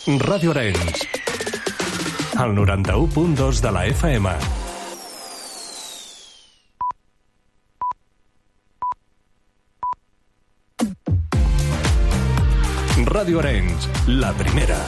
Ràdio Arenys, al 91.2 de la FM. Ràdio Arenys, la primera.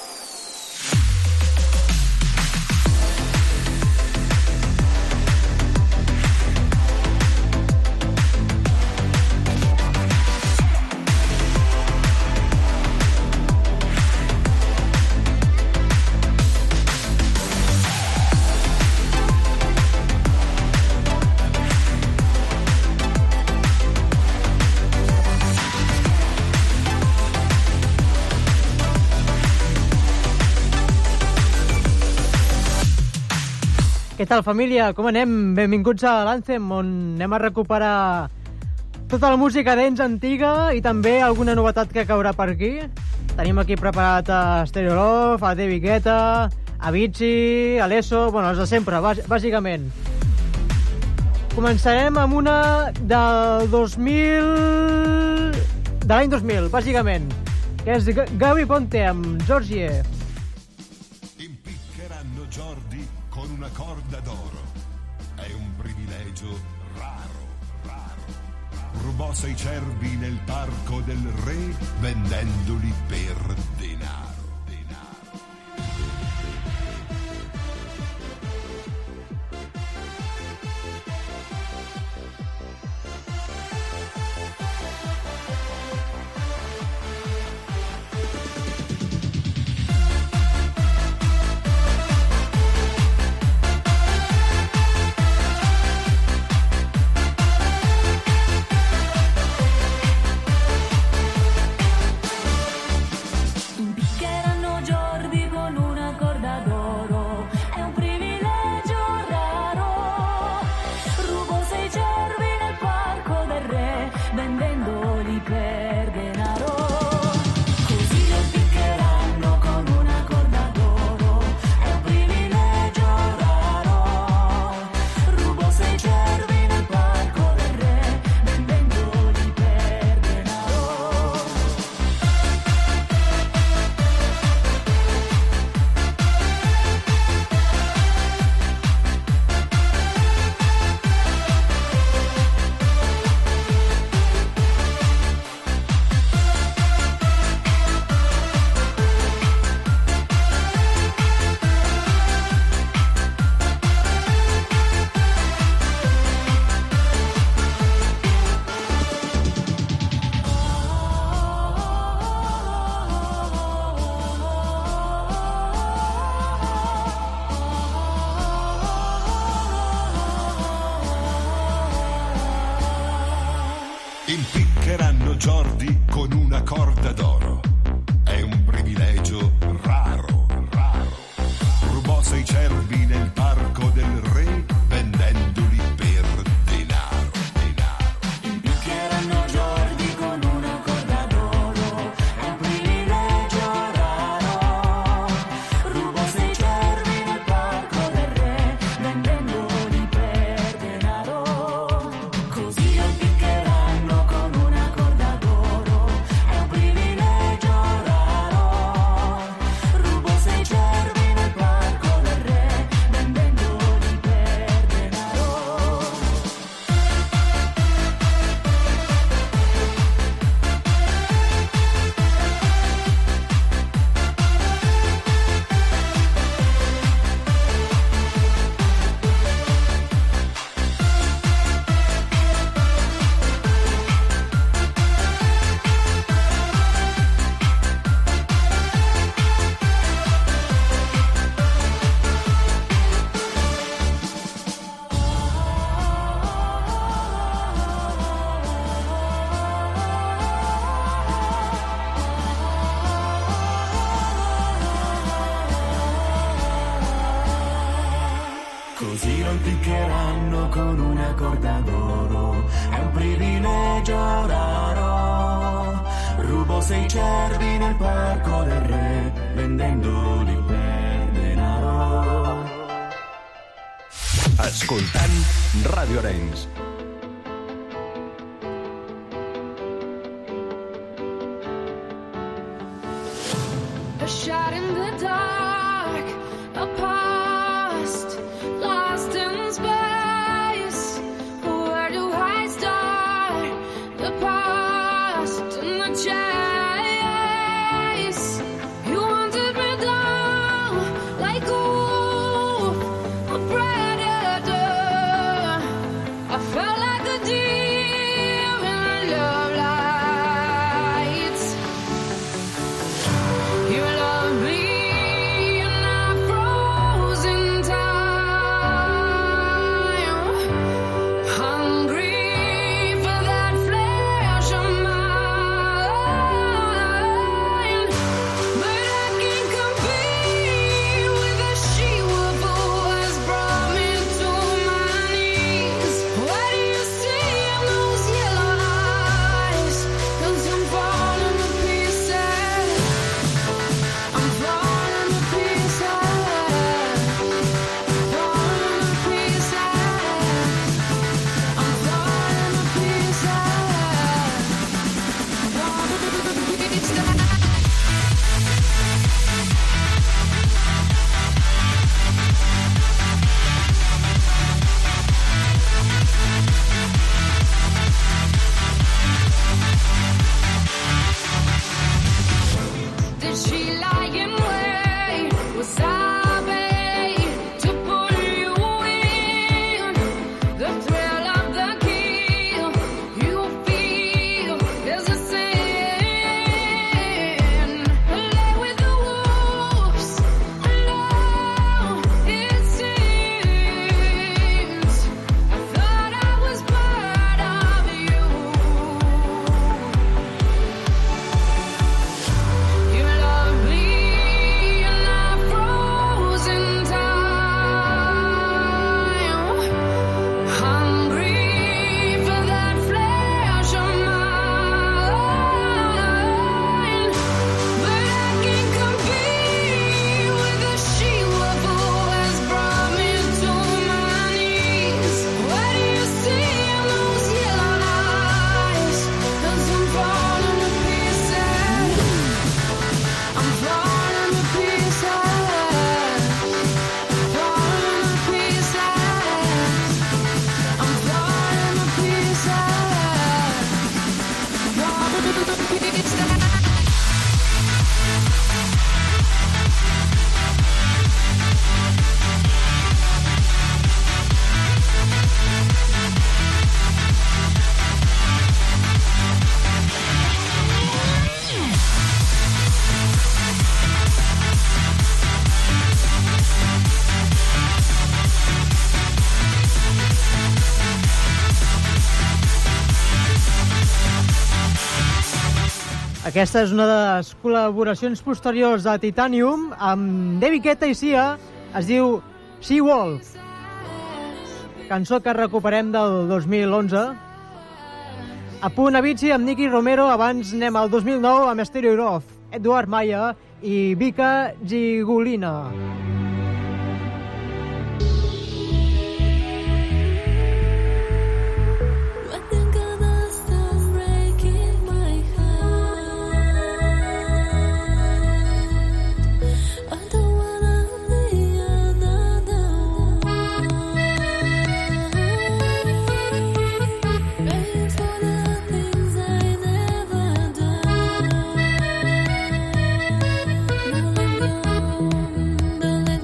Què tal, família? Com anem? Benvinguts a l'Anthem, on anem a recuperar tota la música dance antiga i també alguna novetat que caurà per aquí. Tenim aquí preparat a Stereo Love, a David Guetta, a Avicii, a l'Esso, bueno, els de sempre, bàsicament. Començarem amb una del 2000... de l'any 2000, bàsicament, que és Gaby Ponte amb Georgie. Impiccheranno Jordi con una corda d'oro. È un privilegio raro, raro. Rubò 6 cervi nel parco del re vendendoli per denaro. Impiccheranno Jordi con una corda d'oro. È un privilegio raro, raro. Rubò 6 cervi nel parco del re vendendoli per denaro, denaro. Impiccheranno Jordi con una corda d'oro. È un privilegio raro. Rubò 6 cervi nel parco del re vendendoli per denaro. Così lo impiccheranno con una corda d'oro. È un privilegio raro. Rubò 6 cervi nel parco del re vendendoli per denaro. Così lo impiccheranno con una corda d'oro. È un privilegio raro. Rubò 6 cervi nel parco del re vendendoli per denaro. Escoltant Ràdio Arenys. shot in the dark, a past lost in space. Where do I start? The past and the chase. You wanted me down like a wolf, a predator. I felt like a deer in love lights. You love me and I froze in time, hungry for that flesh of mine. But I can't compete with the she-wolf who has brought me to my knees. What do you see in those yellow eyes? 'Cause I'm falling to pieces. I'm falling to pieces. Falling to pieces. I'm falling to pieces. Falling to pieces. Did she lie in wait? Was I bait to pull you in? The thrill of the kill, you feel there's a sin. Lay with the wolves, alone it seems. I thought I was part of you. You love me and I froze in time, hungry for that flesh of mine. But I can't compete with the she-wolf who has brought me to my knees. What do you see in those yellow eyes? 'Cause I'm falling to pieces. I'm falling to pieces. Falling to pieces. I'm falling to pieces. Falling to pieces. Aquesta és una de les col·laboracions posteriors de Titanium amb David Guetta i Sia. Es diu She-Wolf, cançó que recuperem del 2011. A punt Avicii amb Nicky Romero. Abans anem al 2009 amb Stereo Love, Edward Maya i Vika Gigulina. I think I'll stop breaking my heart. I don't wanna be another one. Paying for the things I never done. Don't let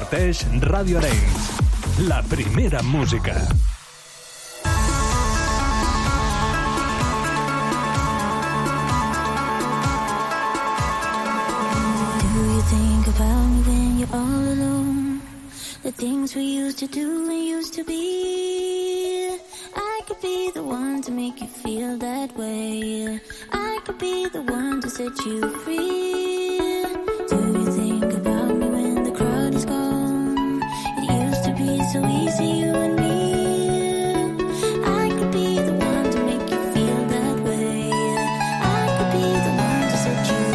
comparteix Radio Arenys, la primera música. Do you think about me when you're all alone? The things we used to do and used to be. I could be the one to make you feel that way. I could be the one to set you free. Do you think about me when the crowd is gone? It used to be so easy, you and me. I could be the one to make you feel that way. I could be the one to set you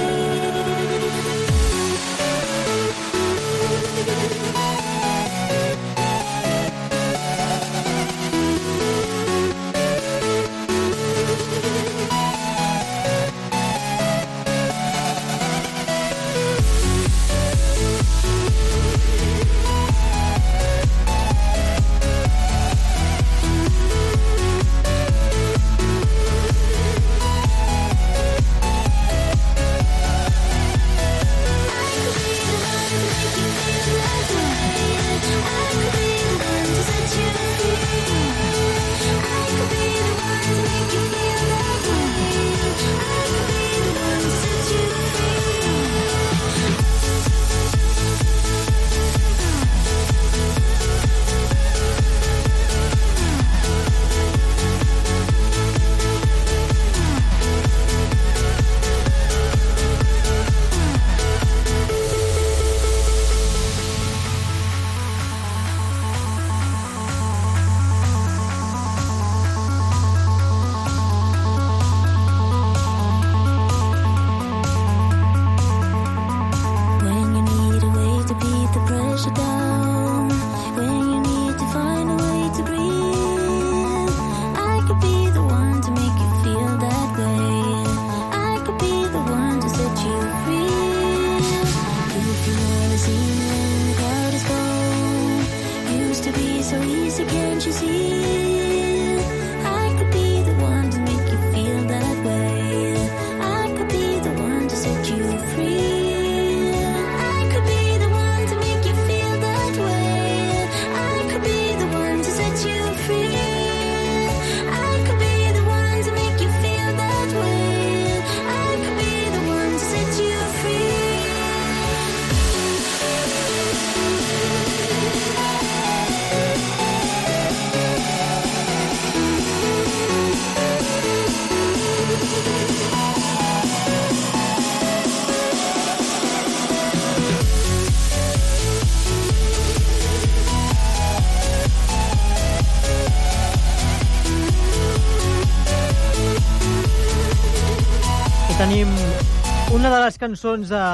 tenim una de les cançons de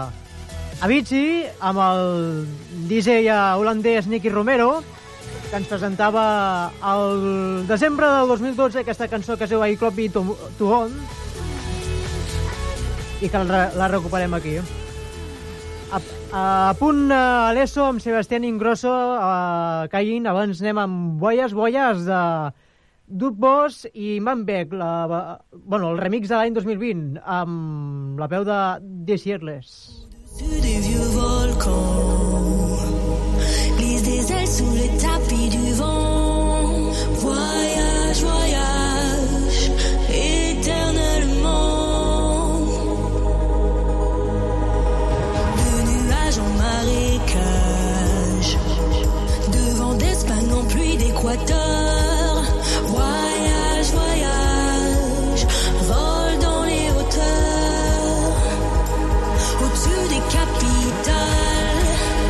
Avicii amb el DJ holandès Nicky Romero, que ens presentava el desembre del 2012 aquesta cançó que es diu I Club Me to On, i que la recuperem aquí. A punt a l'ESO amb Sebastián Ingrosso caient. Abans anem amb Boyas de Doug Boss i Manbeck, el remix de l'any 2020 amb la veu de Desireless. Au-dessus des vieux volcans, glisse des ailes sous le tapis du vent. Voyage, voyage, éternellement. De nuages en marécage, de vent d'Espagne en pluie d'Équateur. Voyage, voyage, vole dans les hauteurs. Au-dessus des capitales,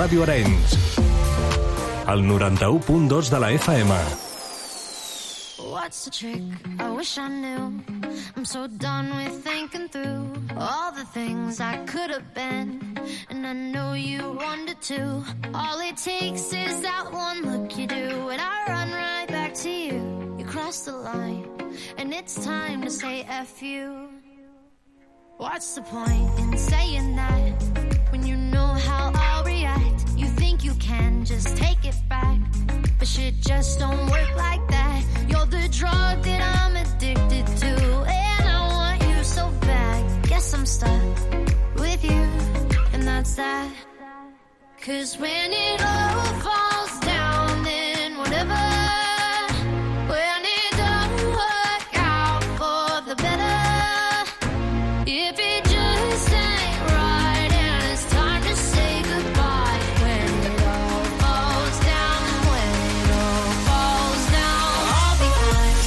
Ràdio Arenys. El 91.2 de la FM. What's the trick? I wish I knew. I'm so done with thinking through all the things I could have been, and I know you wanted to. All it takes is that one look you do, and I run right back to you. You cross the line, and it's time to say F you. What's the point in saying that when you know how I'll react? You think you can just take it back, but shit just don't work like that. You're the drug that I'm addicted to, and I want you so bad. Guess I'm stuck with you, and that's that. 'Cause when it all falls down, then whatever. When it don't work out for the better, if it just ain't right and it's time to say goodbye. When it all falls down, when it all falls down, I'll be fine.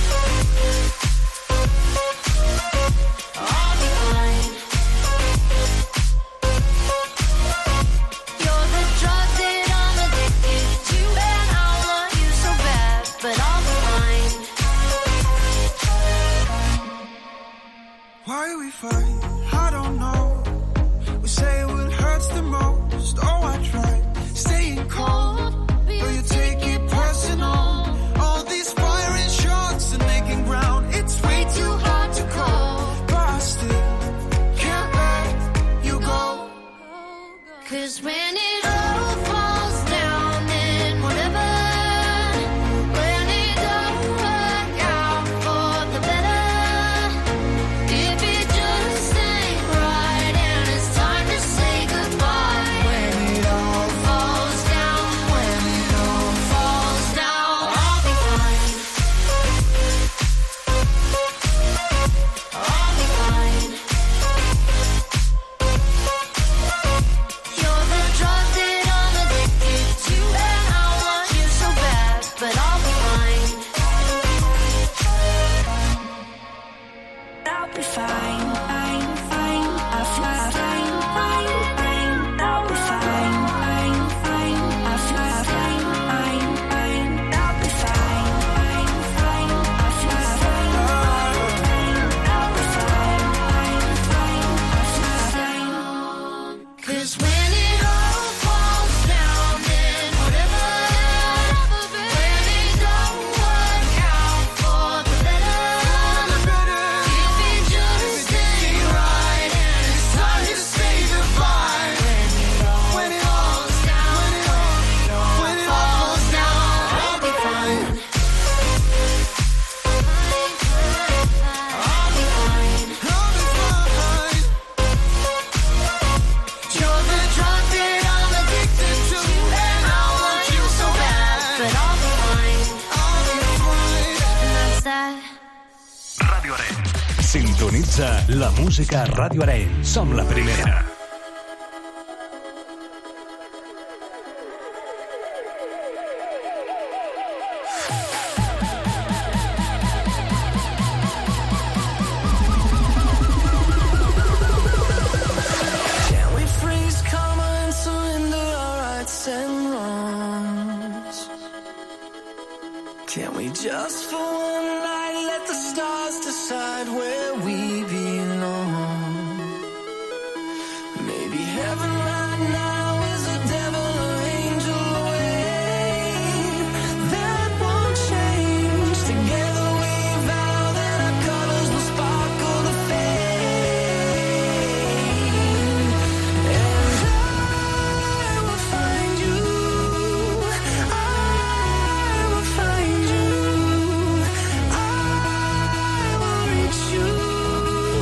I'll be fine. You're the drug that I'm addicted to, and I want you so bad, but I'll be fine. Why we fight? I don't know. We say what hurts the most. Oh, I tried staying cold, but you take it personal. All these firing shots and making ground, it's way too hard to call. But I still can't let you go. 'Cause when it all falls down, then whatever. When it don't work out for the better, if it just ain't right and it's time to say goodbye. When it all falls down, when it all falls down, I'll be fine. I'll be fine. You're the drug that I'm addicted to, and I want you so bad, but I'll be fine. I'll be fine, fine, fine. I'll fly, fine, fine, fine. I'll be fine, fine, fine. I'll fly, fine, fine, fine. I'll be fine, fine, fine. I'll fly, fine, fine. I'll be fine, fine, fine. I'll fly, fine. 'Cause when it all falls down, then whatever. When it don't work out for the better, if it just ain't right and it's time to say goodbye. When it all falls down, when it all falls down, I'll be fine. I'll be fine. I'll be fine. You're the drug that I'm addicted to, and I want you so bad, but I'll be fine. I'll be fine. And that's that. Ràdio Arenys. Sintonitza la música a Ràdio Arenys. Som la primera. Can we freeze, come and surrender our rights and wrongs? Can we just for one night let the stars decide where we belong? Maybe heaven right now is a devil or angel away. That won't change. Together we vow that our colors will sparkle the flame. And I will find you. I will find you. I will reach you.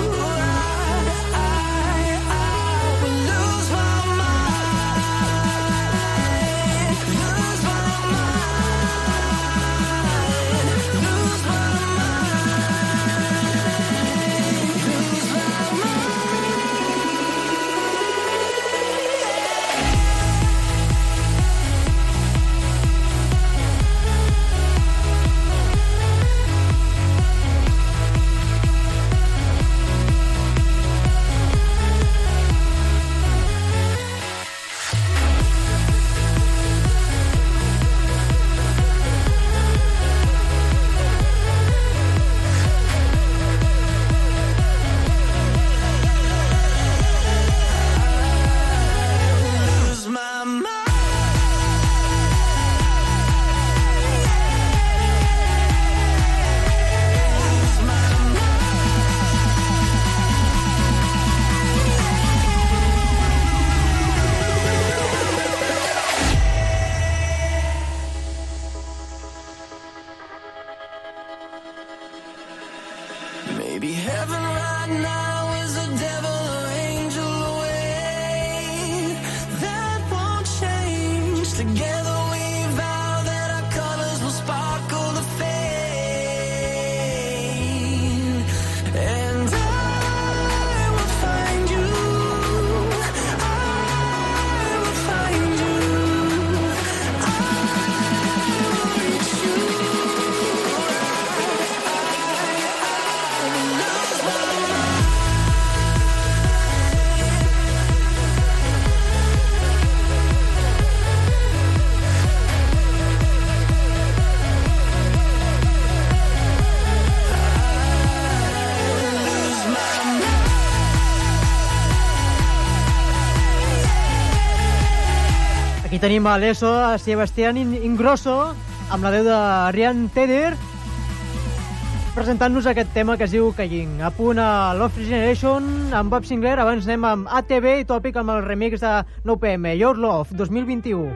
Aquí tenim a l'ESO, a Sebastián Ingrosso, amb la veu de Ryan Tedder, presentant-nos aquest tema que es diu Calling. A punt a Love Generation amb Bob Sinclair, abans anem amb ATV i Tòpic amb el remix de No PM, Your Love, 2021.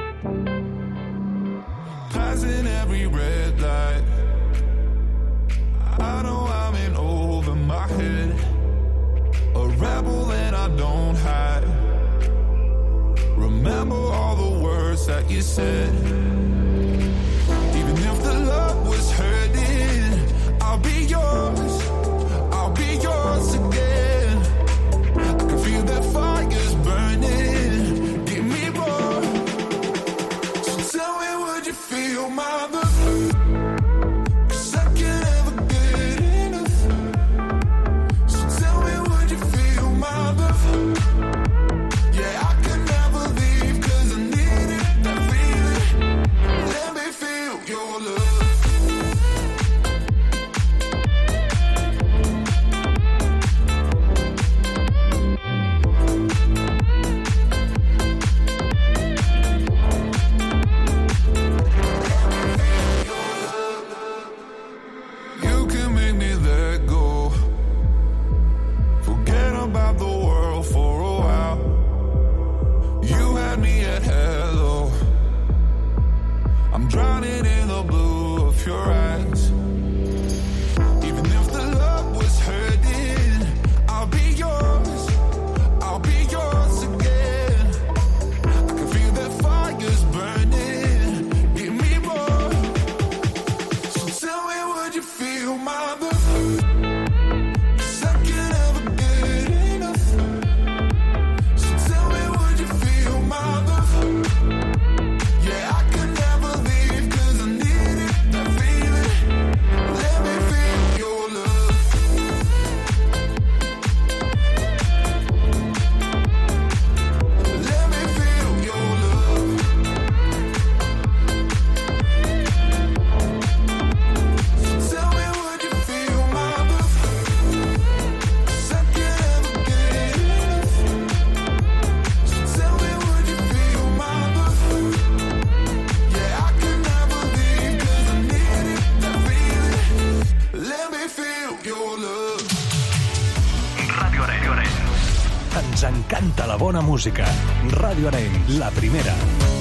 Passing every red light, I know I'm in over my head, a rebel and I don't hide. Remember all the words that you said. Even if the love was hurting, I'll be yours again. I can feel that fire's burning, give me more. So tell me, would you feel my love? 'Cause I can't ever get enough. So tell me, would you feel my love? Yeah, I can never leave 'cause I need it, that feeling. Let me feel your love. You can make me let go, forget about the world for a while. You had me at hello, I'm drowning in the blue of your eyes. Even if the love was hurting, I'll be yours again. I can feel that fire's burning, give me more. So tell me, would you feel my love? 'Cause I can't ever get enough. So tell me, would you feel my love? Yeah, I can never leave 'cause I need it, that feeling. Let me feel your love. Let me feel your love. So tell me, would you feel my love? 'Cause I can't ever get enough. So tell me, would you feel my love? Yeah, I can never leave 'cause I need it, that feeling. Let me feel your love. Radio Arenys. Ens encanta la bona música. Radio Arenys, la primera.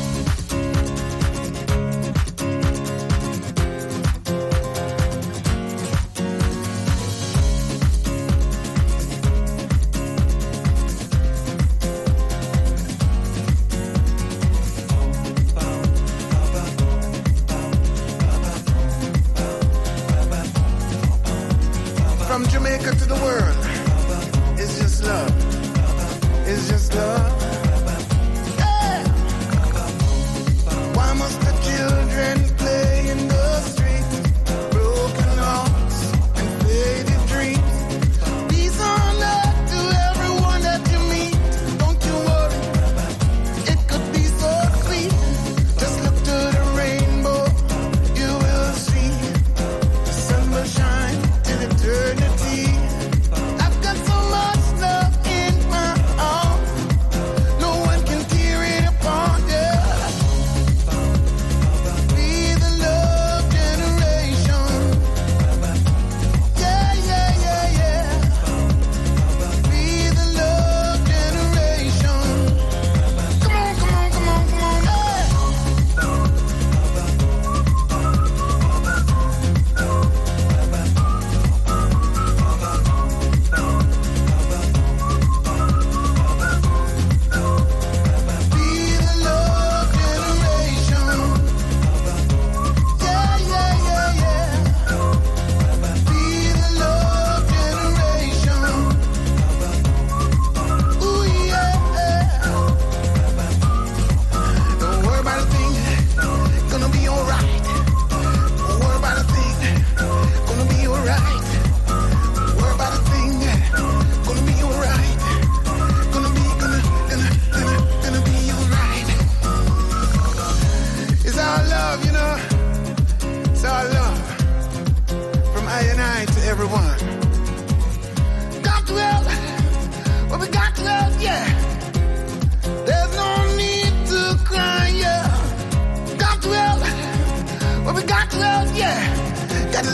From Jamaica to the world, it's just love. It's just love. Yeah.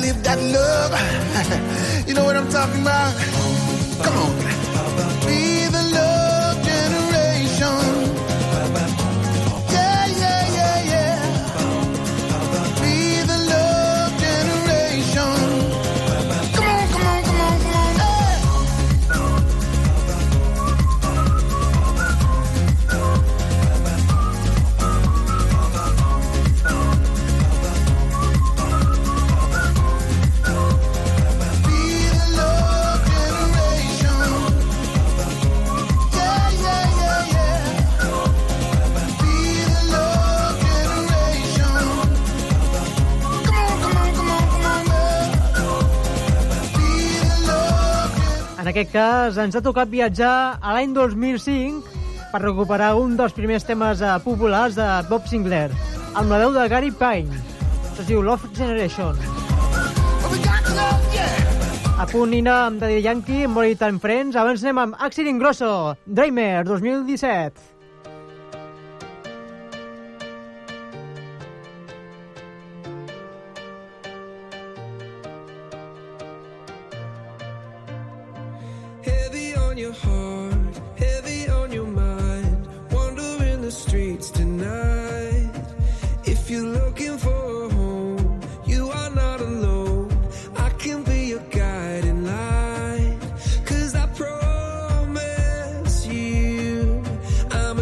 live that love. You know what I'm talking about? Come on. Be the love generation. Yeah, yeah, yeah, yeah. Be the love generation. Come on, come on, come on, come on. Hey. Be the love generation. Yeah, yeah, yeah, yeah. Be the love generation. Come on, come on, come on, come on, girl. Be the love generation. En aquest cas, ens ha tocat viatjar a l'any 2005 per recuperar un dels primers temes populars de Bob Sinclair, amb la veu de Gary Payne. Això es diu Love Generation. But we got love, yeah. A punt Nina amb Daddy Yankee, Molly Time Friends. Abans anem amb Axel Ingrosso, Dreamer, 2017. Heavy on your heart, heavy on your mind. Wandering the streets tonight. If you're looking for a home, you are not alone. I can be your guiding light. 'Cause I promise you, I'm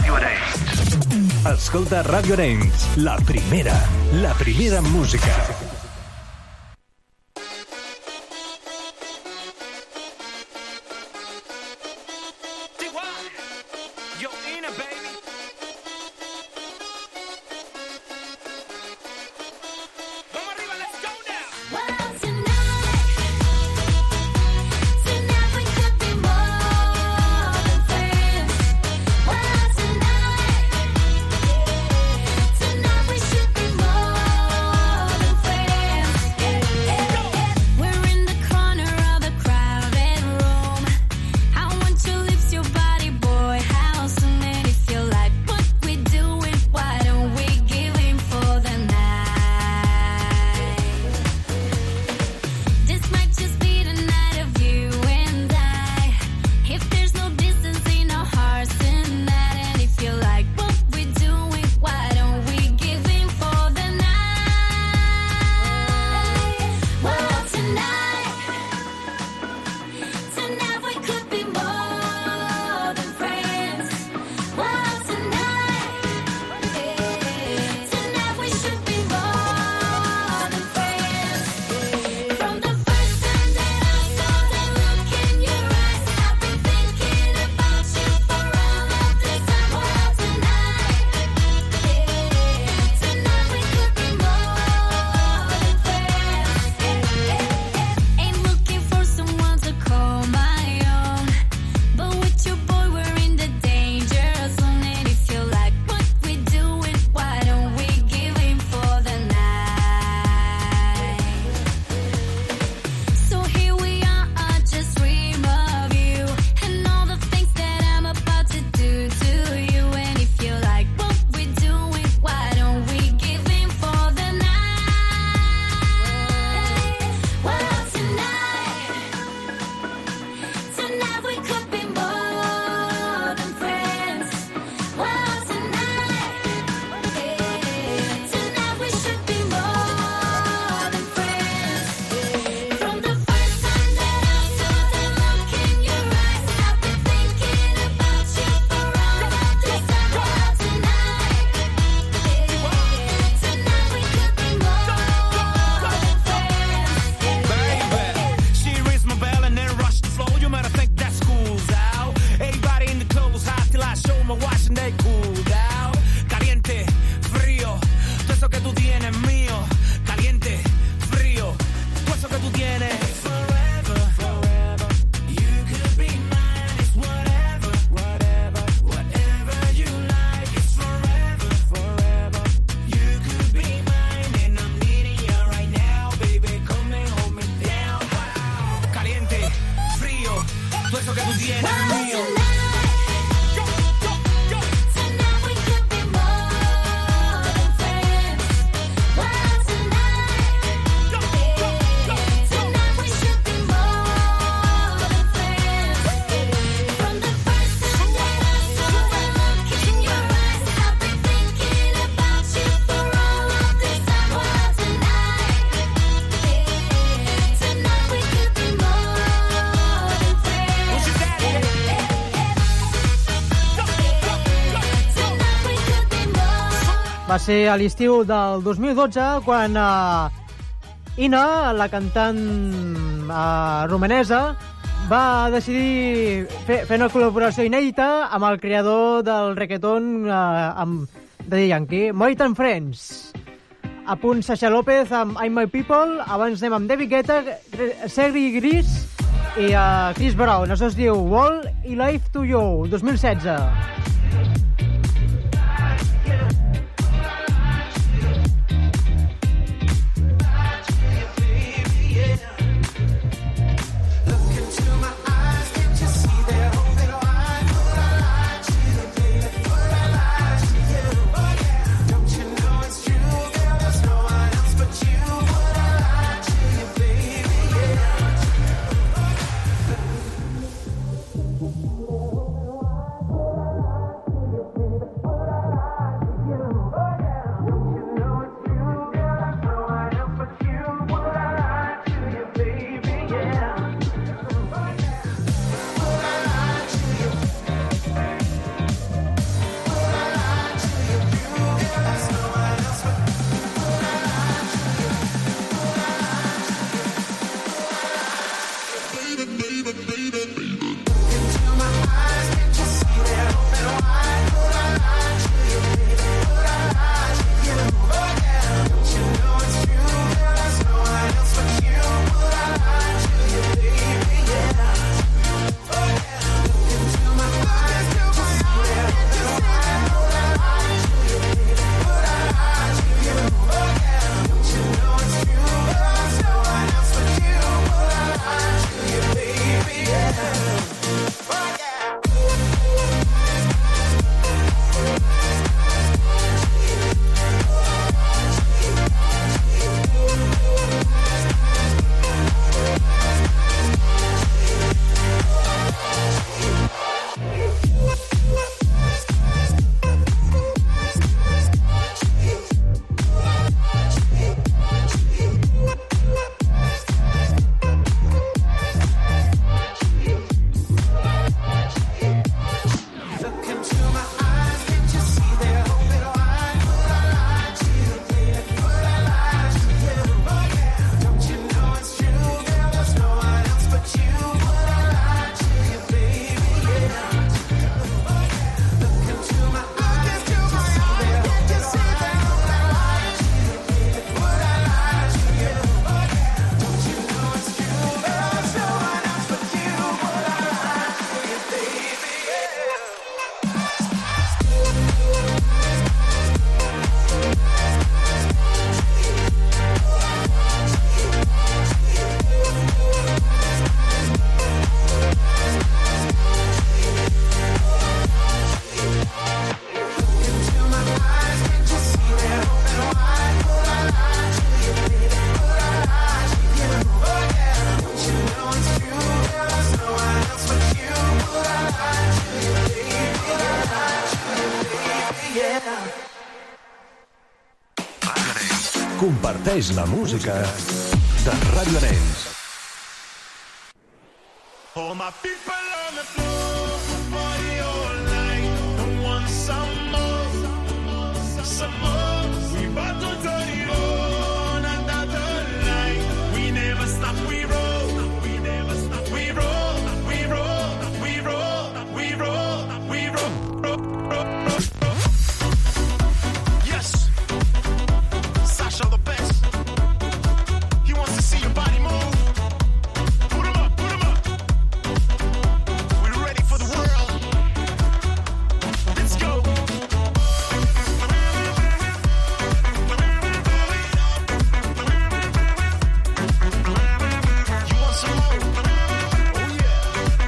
Radio Arenys. Escolta Radio Arenys, la primera música. Va ser a l'estiu del 2012 quan Ina, la cantant romanesa, va decidir fer una col·laboració inèdita amb el creador del reggaeton de Daddy Yankee, Moit and Friends. A punt Sasha López amb I'm My People, abans anem amb David Guetta, Sergi Gris i Chris Brown. Això es diu Wall i Life to You, 2016. comparteix la música de Ràdio Arenys. All my people on the floor, party all night. Don't want some more, some more. We about to turn it on another night. We never stop, we roll. We never stop, we roll. We roll, we roll, we roll, we roll. Yes, Sasha the best. He wants to see your body move. Put 'em up, put 'em up. We're ready for the world. Let's go. You want some more? Oh yeah.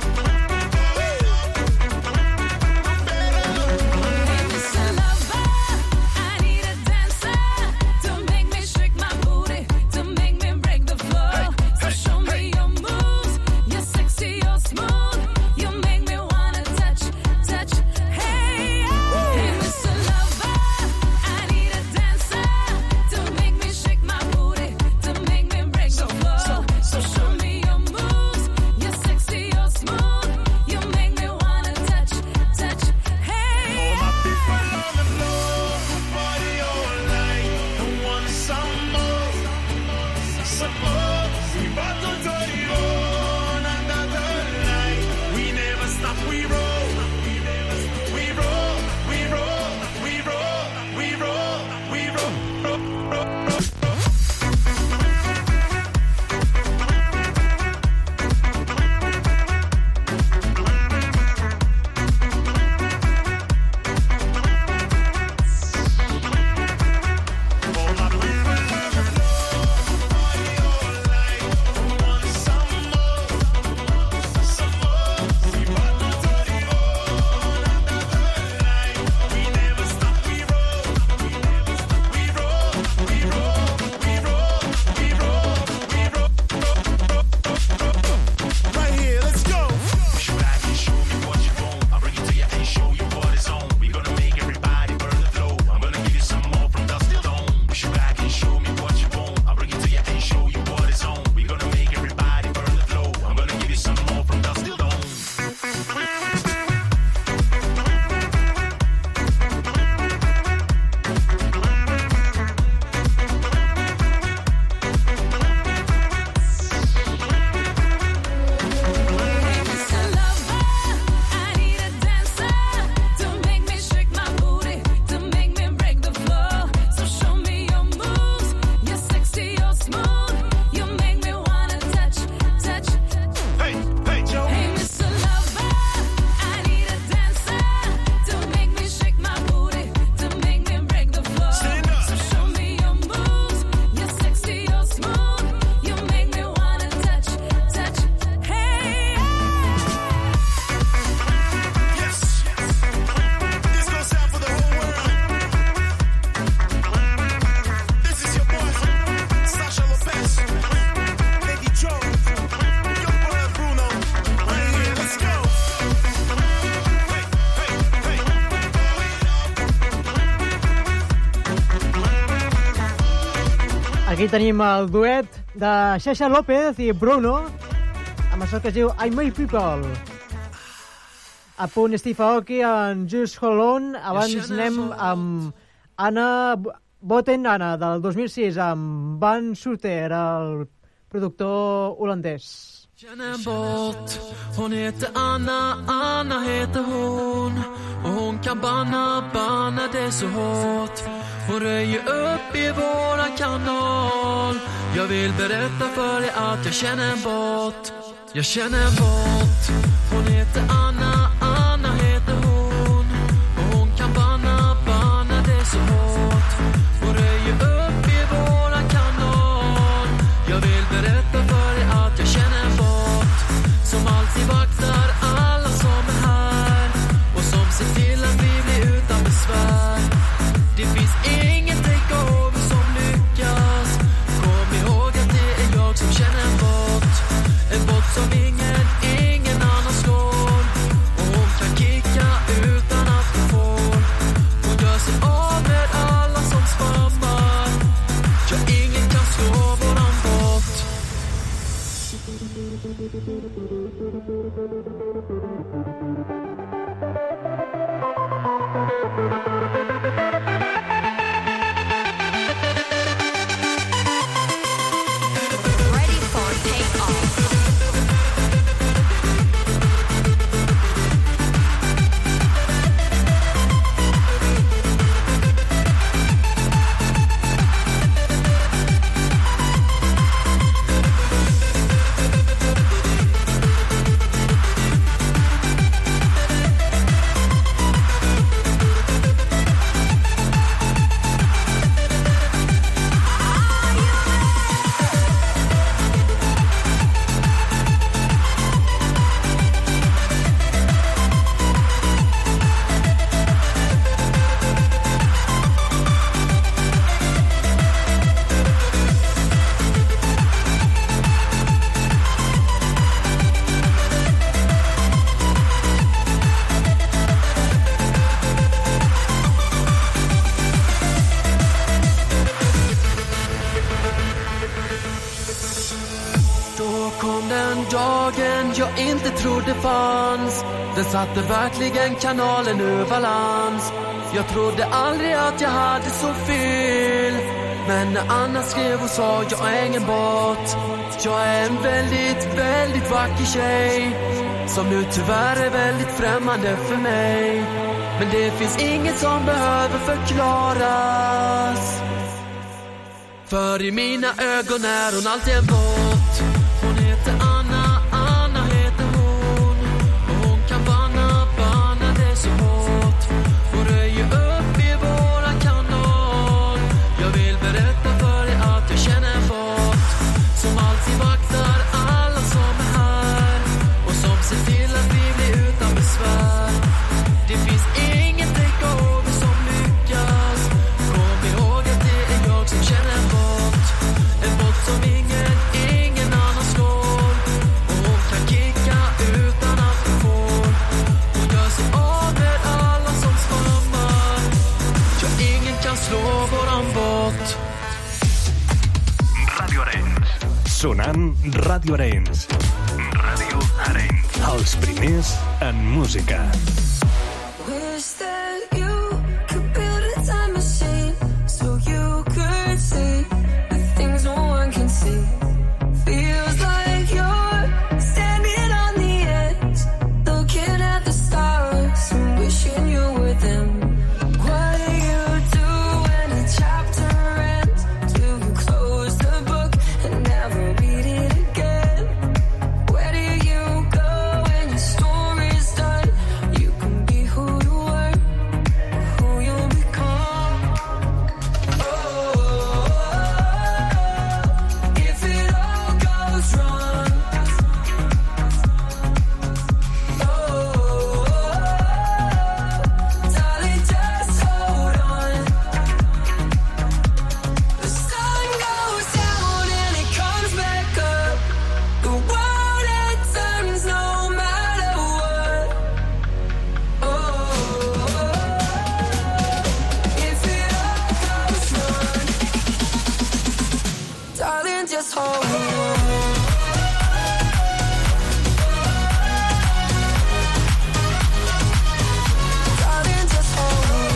Mr. Lover, I need a dancer to make me shake my booty, to make me break the floor. So show me your moves, you're sexy, you're smooth, you make me wanna touch. Hey, hey, Mr. Lover, I need a dancer to make me shake my booty, to make me break the floor. So show me your moves, you're sexy, you're smooth, you make me wanna touch. Hey. All my people on the floor, party all night. Don't want some more, some more. We about to turn it on another night. We never stop, we roll. We never stop, we roll. We roll, we roll, we roll, we roll. All my people on the floor, party all night. Don't want some more, some more. We about to turn it on another night. We never stop, we roll. We never stop, we roll. We roll, we roll, we roll, we roll. Right here, let's go. Push you back and show me what you want. I'll bring it to you and show you what it's on. We're gonna make everybody burn the flow. I'm gonna give you some more from dusk till dawn. Push you back and show me what you want. I'll bring it to you and show you what it's on. We're gonna make everybody burn the flow. I'm gonna give you some more from dusk till dawn. Mr. Lover, I need a dancer to make me shake my booty, to make me break the floor. So show me your moves, you're sexy, you're smooth, you make me wanna touch. Hey, hey, Joe. Hey, Mr. Lover, I need a dancer to make me shake my booty, to make me break the floor. Stand up. So show me your moves, you're sexy, you're smooth, you make me wanna touch. Hey. Yes. This goes out for the whole world. This is your boy, Sasha Lopez, Baby Joe, your boy Bruno. Right here, let's go. Hey, hey, hey. Aquí tenim el duet de Sasha López i Bruno amb això que es diu I My People. A punt Steve Aoki en Just Hold On. Abans anem amb Anna Botten, Anna, del 2006, amb Van Suter, el productor holandès. Känner bort, hon heter Anna, Anna heter hon. Och hon kan banna det så hårt. Hon röjer upp i våran kanal. Jag vill berätta för dig att jag känner bort. Jag känner bort, hon heter Anna, Anna heter hon. Och hon kan banna det så hårt. Hon röjer upp i våran kanal. Jag vill berätta för dig att jag känner bort. Som alltid vaktar alla som är här. Och som ser till att vi blir utan besvär. Det finns ingen takeover som lyckas. Kom ihåg att det är jag som känner en bort. En bort som ingen annan slår. Och hon kan kicka utan att hon får. Hon gör sig av med alla som spammar. Jag jag inte trodde fanns. Den satte verkligen kanalen ur balans. Jag trodde aldrig att jag hade så fel. Men när Anna skrev och sa jag är ingen bot. Jag är en väldigt, väldigt vacker tjej som nu tyvärr är väldigt främmande för mig. Men det finns inget som behöver förklaras. För i mina ögon är hon alltid en bot. Hon heter Anna, Anna heter hon. Och hon kan banna det så hårt. Hon röjer upp i våran kanal. Jag vill berätta för dig att jag känner en bot som alltid vaktar alla som är här. Och som ser till att vi blir utan besvär. Det finns inget takeover som lyckas. Kom ihåg att det är jag som känner en bot. En bot som ingen annan slår. Och hon kan kicka utan att hon får. Hon gör sig av med alla som spammar. Ja, ingen kan slå våran bot. Radio Arenys. Sonant Radio Arenys. Radio Arenys. Els primers en música. Wish that you could build a time machine so you could see the things no one can see. Feels like you're standing on the edge, looking at the stars and wishing you were them. What do you do when a chapter ends? Do you close the book and never read it again? Where do you go when your story's done? You can be who you were, who you'll become. Oh, if it all goes wrong. Oh, darling, just hold on. The sun goes down and it comes back up. The world it turns no matter what. Oh, if it all goes wrong, darling, just hold on. Darling, just hold on.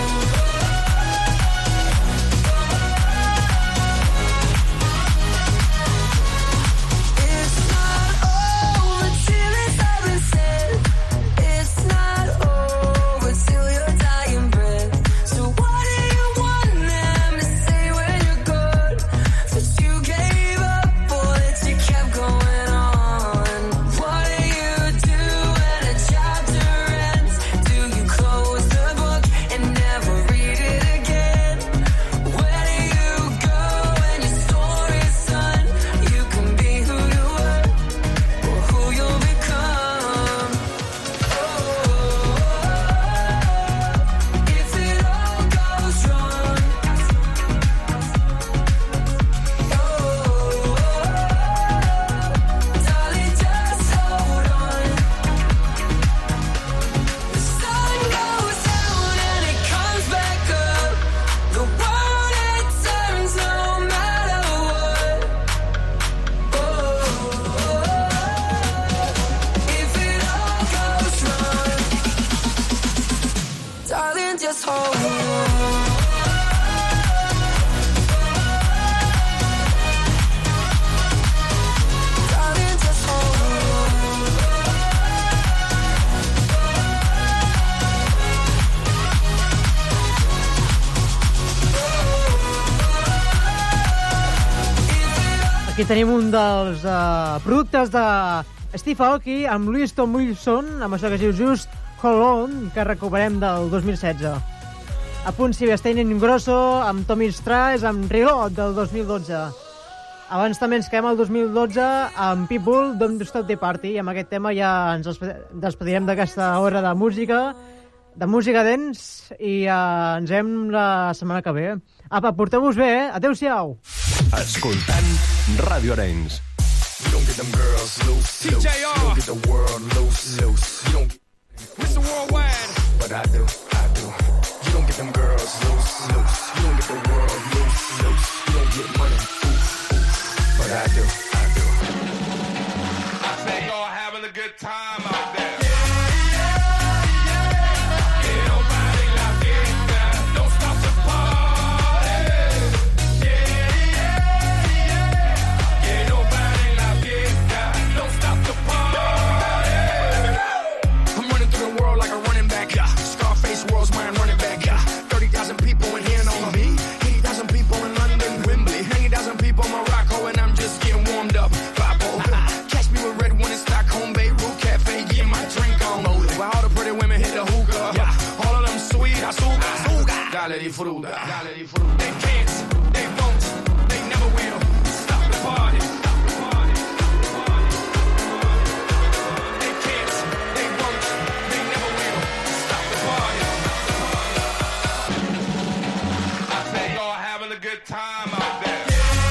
It's not over till it's all been said. It's not over till your dying breath. So what do you want them to say when you're gone? That you gave up or that you kept going on? What do you do when a chapter ends? Do you close the book and never read it again? Where do you go when your story's done? You can be who you were or who you'll become. Oh, if it all goes wrong. Oh, darling, just hold on. The sun goes down and it comes back up. The world it turns no matter what. Oh, if it all goes wrong, darling, just hold on. Darling, just hold on. Aquí tenim un dels productes de Steve Aoki amb Louis Tom Wilson, amb això que es diu Just Hold On, que recuperem del 2016. A punt Silvestrin Grosso, amb Tommy Strass, amb Reload del 2012. Abans també ens quedem al 2012 amb Pitbull, Don't Stop the Party, i amb aquest tema ja ens despedirem d'aquesta hora de música dance, i ens veiem la setmana que ve. Apa, porteu-vos bé, Adéu-siau! Escoltant Radio Arenys. You don't get them girls loose, loose. You don't get the world loose, loose. You don't Mr. Worldwide. But I do. You don't get them girls loose, loose. You don't get the world loose, loose. You don't get money, oof, oof. But I do. I bet y'all having a good good time out there. World's mine running back, 30,000 people in here on me, 80,000 people in London, Wembley, 90,000 people in Morocco, and I'm just getting warmed up. Papo, catch me with red one in Stockholm, Beirut Cafe, getting my drink on. While all the pretty women hit the hookah, all of them sweet, azúcar, dale di fruta, dale di fruta. They can't, they won't, they never will stop the party. They can't, they won't, they never will stop the party. Having a good time out there.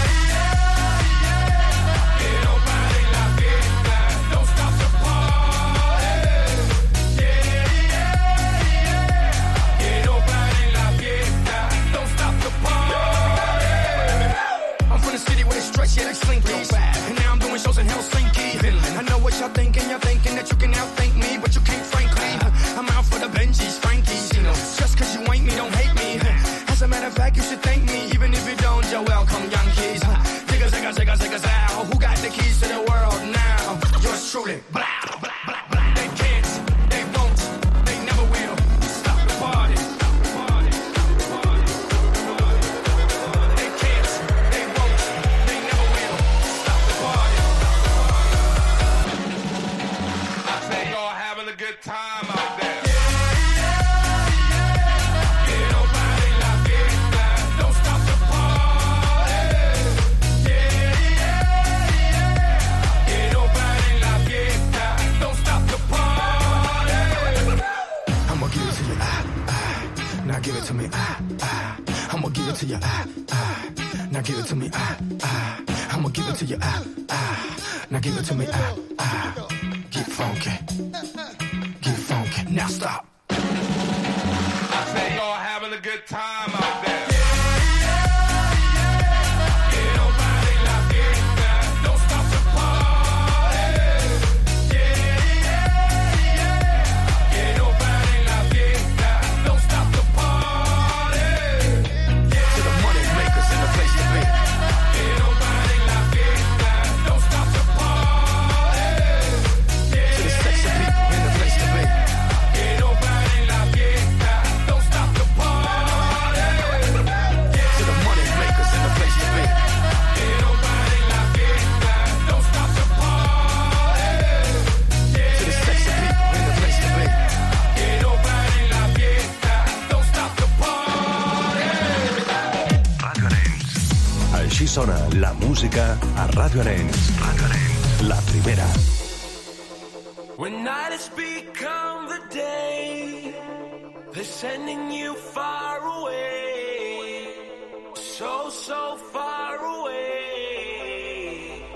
Yeah, like Slinky. And now I'm doing shows in Helsinki. I know what y'all thinking that you can outthink me, but you can't, frankly. I'm out for the Benjis, Frankies. Just cause you ain't me, don't hate me. As a matter of fact, you should thank me, even if you don't. You're welcome, Yankees. Zigga, zow. Who got the keys to the world now? Yours truly. Blah, blah, blah, blah. They can't, they won't, they never will stop the party. They can't, they won't, they never will stop the party. I say y'all having a good time out there. Now give it to me, I'ma give it to you, Now give it to me, I'ma give it to you, Now give it to me, Get funky, now stop. I say y'all having a good time out there. Així sona la música a Radio Arenys. Radio Arenys, la primera. When night has become the day, they're sending you far away, so far away.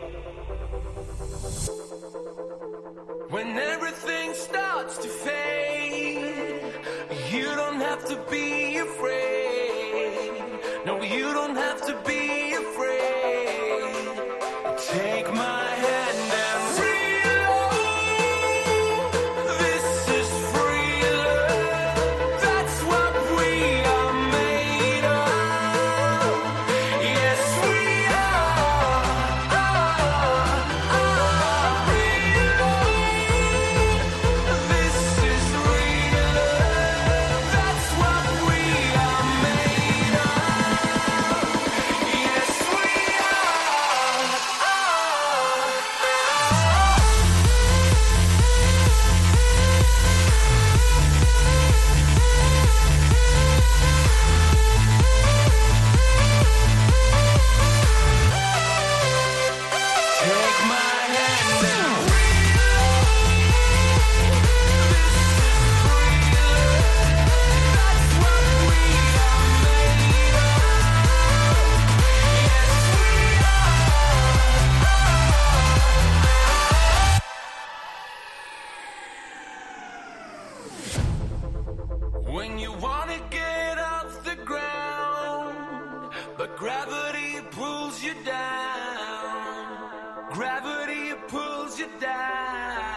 When everything starts to fade, you don't have to be afraid. No, you don't have to be afraid. Take my hand and reload. This is free love. That's what we are made of. Yes, we are. Reload. This is real love. That's what we are made of. Yes, we take my hand and that's what we are made of. Yes, we are. When you wanna get off the ground, but gravity pulls you down. Gravity pulls you down.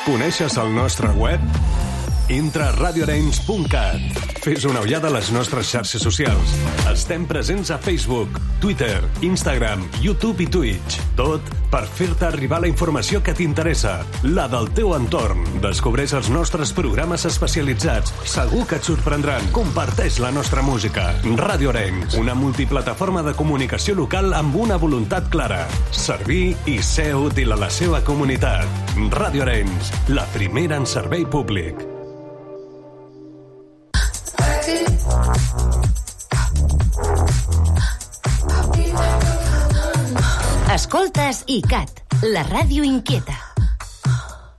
Coneixes el nostre web? Entra a radioarenys.cat. Fes una ullada a les nostres xarxes socials. Estem presents a Facebook, Twitter, Instagram, YouTube i Twitch. Tot per fer-te arribar la informació que t'interessa, la del teu entorn. Descobreix els nostres programes especialitzats. Segur que et sorprendran. Comparteix la nostra música. Ràdio Arenys, una multiplataforma de comunicació local amb una voluntat clara. Servir i ser útil a la seva comunitat. Ràdio Arenys, la primera en servei públic. Escoltes ICAT, la ràdio inquieta.